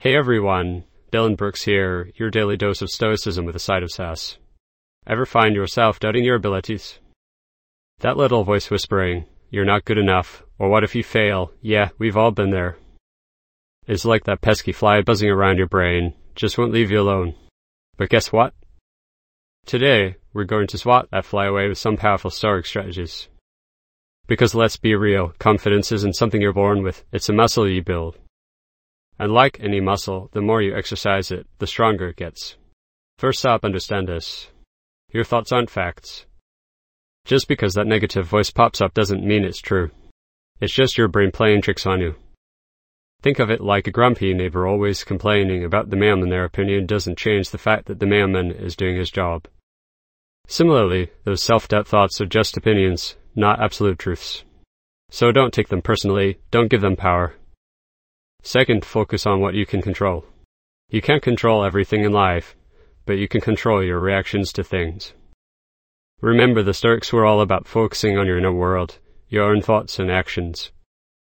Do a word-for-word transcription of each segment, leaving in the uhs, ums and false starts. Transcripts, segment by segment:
Hey everyone, Dylan Brooks here, your daily dose of stoicism with a side of sass. Ever find yourself doubting your abilities? That little voice whispering, you're not good enough, or what if you fail? Yeah, we've all been there. It's like that pesky fly buzzing around your brain, just won't leave you alone. But guess what? Today, we're going to swat that fly away with some powerful stoic strategies. Because let's be real, confidence isn't something you're born with, it's a muscle you build. And like any muscle, the more you exercise it, the stronger it gets. First up, understand this. Your thoughts aren't facts. Just because that negative voice pops up doesn't mean it's true. It's just your brain playing tricks on you. Think of it like a grumpy neighbor always complaining about the mailman. Their opinion doesn't change the fact that the mailman is doing his job. Similarly, those self-doubt thoughts are just opinions, not absolute truths. So don't take them personally, don't give them power. Second, focus on what you can control. You can't control everything in life, but you can control your reactions to things. Remember, the Stoics were all about focusing on your inner world, your own thoughts and actions.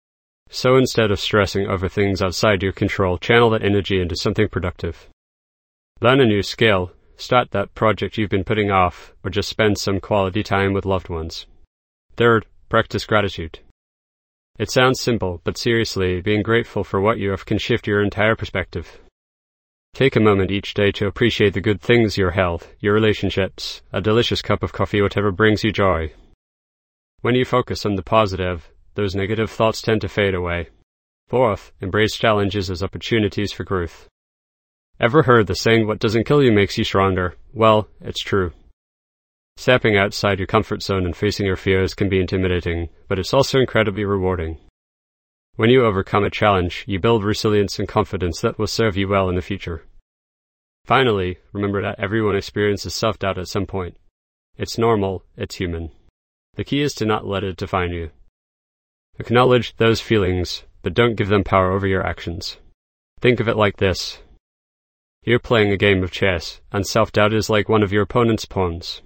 So instead of stressing over things outside your control, channel that energy into something productive. Learn a new skill, start that project you've been putting off, or just spend some quality time with loved ones. Third, practice gratitude. It sounds simple, but seriously, being grateful for what you have can shift your entire perspective. Take a moment each day to appreciate the good things: your health, your relationships, a delicious cup of coffee, whatever brings you joy. When you focus on the positive, those negative thoughts tend to fade away. Fourth, embrace challenges as opportunities for growth. Ever heard the saying, what doesn't kill you makes you stronger? Well, it's true. Stepping outside your comfort zone and facing your fears can be intimidating, but it's also incredibly rewarding. When you overcome a challenge, you build resilience and confidence that will serve you well in the future. Finally, remember that everyone experiences self-doubt at some point. It's normal, it's human. The key is to not let it define you. Acknowledge those feelings, but don't give them power over your actions. Think of it like this. You're playing a game of chess, and self-doubt is like one of your opponent's pawns.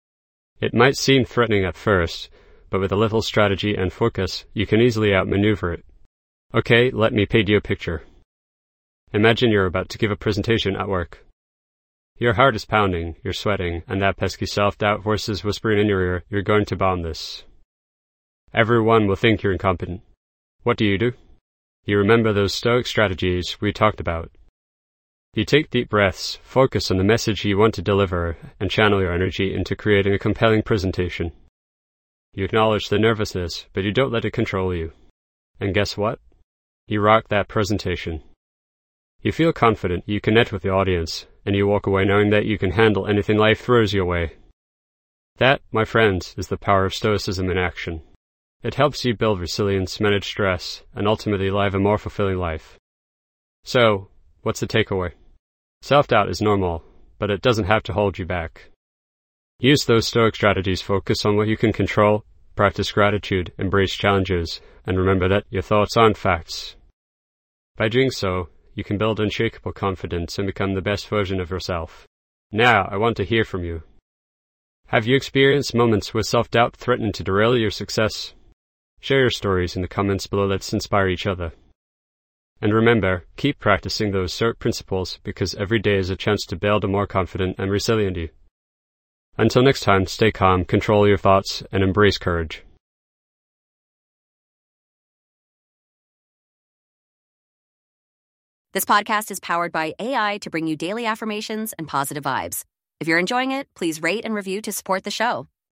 It might seem threatening at first, but with a little strategy and focus, you can easily outmaneuver it. Okay, let me paint you a picture. Imagine you're about to give a presentation at work. Your heart is pounding, you're sweating, and that pesky self-doubt voice is whispering in your ear, you're going to bomb this. Everyone will think you're incompetent. What do you do? You remember those stoic strategies we talked about. You take deep breaths, focus on the message you want to deliver, and channel your energy into creating a compelling presentation. You acknowledge the nervousness, but you don't let it control you. And guess what? You rock that presentation. You feel confident, you connect with the audience, and you walk away knowing that you can handle anything life throws your way. That, my friends, is the power of Stoicism in action. It helps you build resilience, manage stress, and ultimately live a more fulfilling life. So, what's the takeaway? Self-doubt is normal, but it doesn't have to hold you back. Use those Stoic strategies, focus on what you can control, practice gratitude, embrace challenges, and remember that your thoughts aren't facts. By doing so, you can build unshakable confidence and become the best version of yourself. Now, I want to hear from you. Have you experienced moments where self-doubt threatened to derail your success? Share your stories in the comments below. Let's inspire each other. And remember, keep practicing those Stoic principles, because every day is a chance to build a more confident and resilient you. Until next time, stay calm, control your thoughts, and embrace courage. This podcast is powered by A I to bring you daily affirmations and positive vibes. If you're enjoying it, please rate and review to support the show.